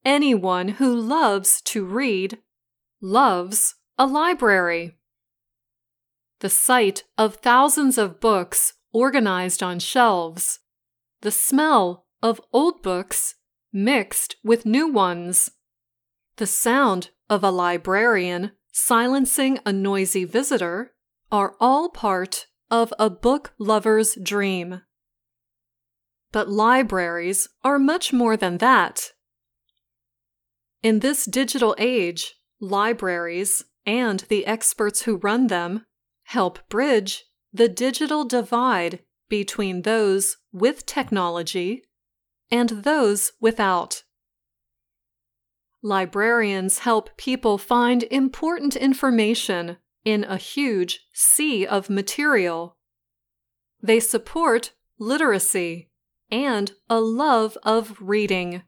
anyone who loves to read loves a library. The sight of thousands of books organized on shelves, the smell of old books mixed with new ones, the sound of a librarian silencing a noisy visitor are all part of a book lover's dream. But libraries are much more than that. In this digital age, libraries and the experts who run them help bridge the digital divide between those with technology and those without. Librarians help people find important information in a huge sea of material. They support literacy and a love of reading.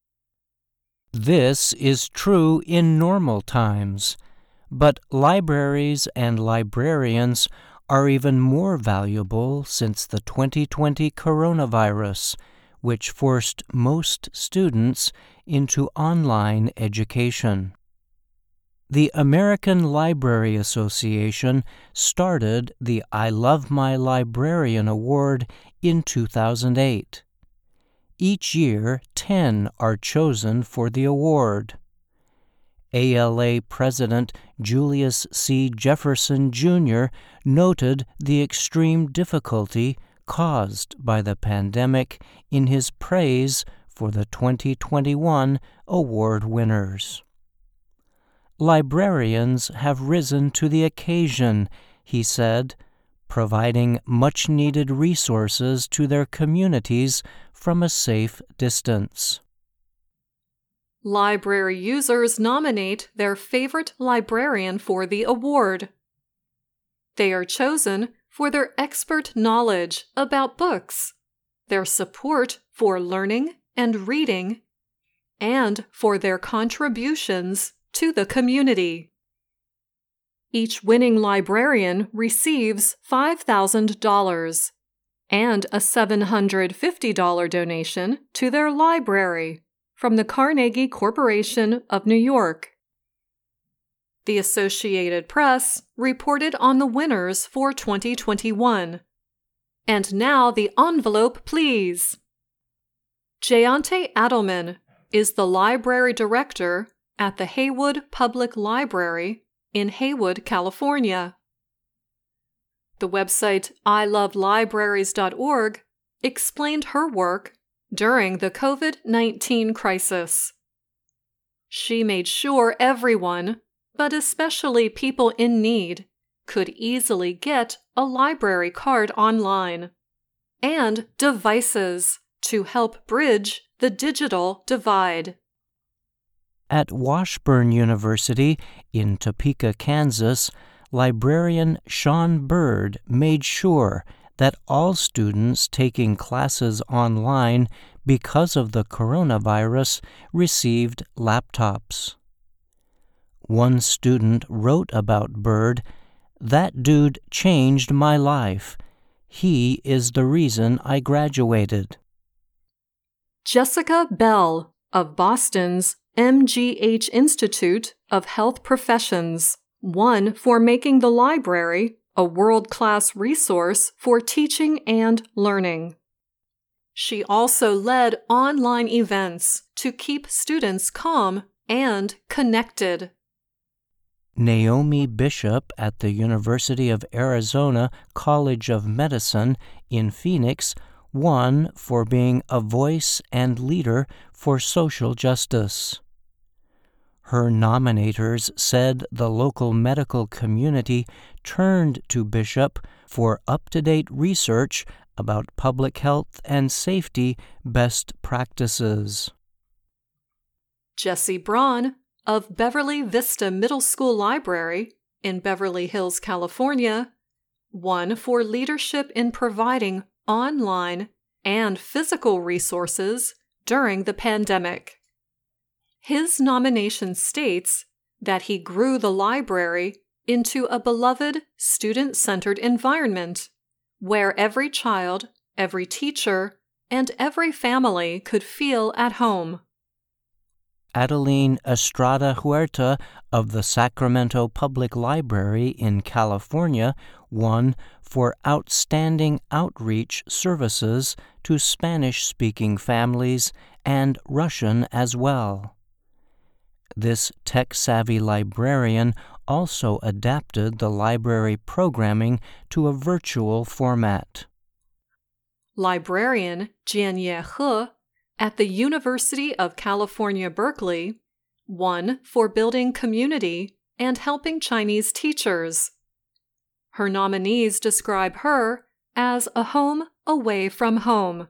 This is true in normal times, but libraries and librarians are even more valuable since the 2020 coronavirus, which forced most students into online education. The American Library Association started the I Love My Librarian Award in 2008. Each year, 10 are chosen for the award. ALA President Julius C. Jefferson, Jr. noted the extreme difficulty caused by the pandemic in his praise for the 2021 award winners. Librarians have risen to the occasion, he said, providing much-needed resources to their communities from a safe distance. Library users nominate their favorite librarian for the award. They are chosen for their expert knowledge about books, their support for learning and reading, and for their contributions to the community. Each winning librarian receives $5,000 and a $750 donation to their library from the Carnegie Corporation of New York. The Associated Press reported on the winners for 2021. And now the envelope, please. Jayante Adelman is the library director at the Haywood Public Library in Haywood, California. The website ilovelibraries.org explained her work during the COVID-19 crisis. She made sure everyone, but especially people in need, could easily get a library card online, and devices to help bridge the digital divide. At Washburn University in Topeka, Kansas, librarian Sean Bird made sure that all students taking classes online because of the coronavirus received laptops. One student wrote about Bird, "That dude changed my life. He is the reason I graduated." Jessica Bell of Boston's MGH Institute of Health Professions won for making the library a world-class resource for teaching and learning. She also led online events to keep students calm and connected. Naomi Bishop at the University of Arizona College of Medicine in Phoenix won for being a voice and leader for social justice. Her nominators said the local medical community turned to Bishop for up-to-date research about public health and safety best practices. Jesse Braun of Beverly Vista Middle School Library in Beverly Hills, California, won for leadership in providing online and physical resources during the pandemic. His nomination states that he grew the library into a beloved, student-centered environment where every child, every teacher, and every family could feel at home. Adeline Estrada Huerta of the Sacramento Public Library in California won for outstanding outreach services to Spanish-speaking families and Russian as well. This tech-savvy librarian also adapted the library programming to a virtual format. Librarian Jianye He at the University of California, Berkeley won for building community and helping Chinese teachers. Her nominees describe her as a home away from home.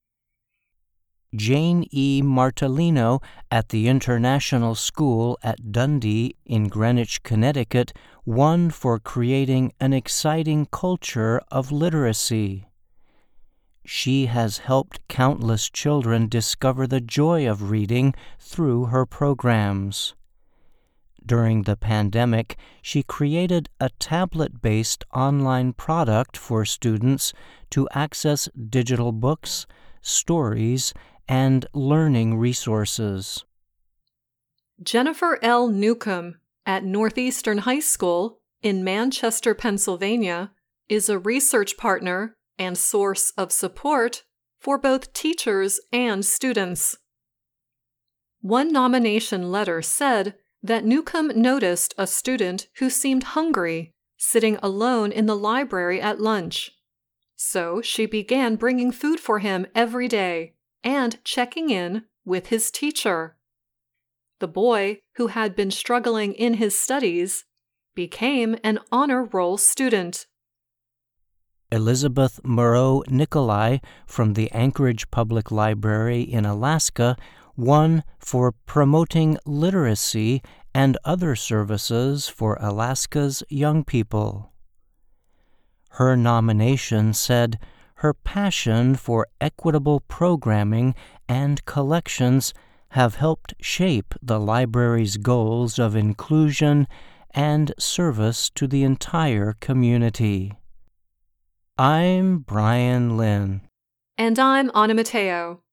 Jane E. Martellino at the International School at Dundee in Greenwich, Connecticut, won for creating an exciting culture of literacy. She has helped countless children discover the joy of reading through her programs. During the pandemic, she created a tablet-based online product for students to access digital books, stories, and learning resources. Jennifer L. Newcomb at Northeastern High School in Manchester, Pennsylvania, is a research partner and source of support for both teachers and students. One nomination letter said that Newcomb noticed a student who seemed hungry sitting alone in the library at lunch. So she began bringing food for him every day and checking in with his teacher. The boy, who had been struggling in his studies, became an honor roll student. Elizabeth Moreau Nicolai from the Anchorage Public Library in Alaska won for promoting literacy and other services for Alaska's young people. Her nomination said her passion for equitable programming and collections have helped shape the library's goals of inclusion and service to the entire community. I'm Brian Lynn. And I'm Anna Mateo.